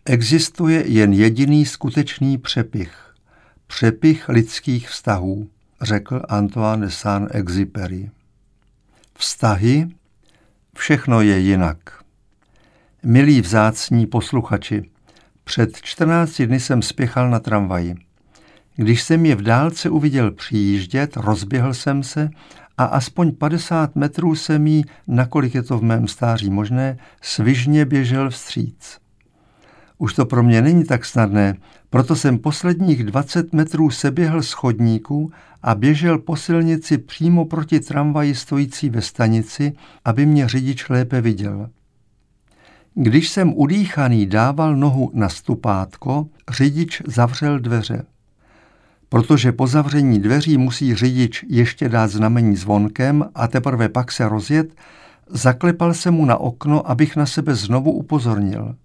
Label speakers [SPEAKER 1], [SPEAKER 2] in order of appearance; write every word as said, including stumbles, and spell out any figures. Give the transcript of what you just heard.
[SPEAKER 1] Existuje jen jediný skutečný přepich. Přepich lidských vztahů, řekl Antoine de Saint-Exupéry. Vztahy, všechno je jinak. Milí vzácní posluchači, před čtrnácti dny jsem spěchal na tramvaji. Když jsem je v dálce uviděl přijíždět, rozběhl jsem se a aspoň padesát metrů jsem jí, nakolik je to v mém stáří možné, svižně běžel vstříc. Už to pro mě není tak snadné, proto jsem posledních dvacet metrů seběhl z chodníku a běžel po silnici přímo proti tramvaji stojící ve stanici, aby mě řidič lépe viděl. Když jsem udýchaný dával nohu na stupátko, řidič zavřel dveře. Protože po zavření dveří musí řidič ještě dát znamení zvonkem a teprve pak se rozjet, zaklepal jsem mu na okno, abych na sebe znovu upozornil.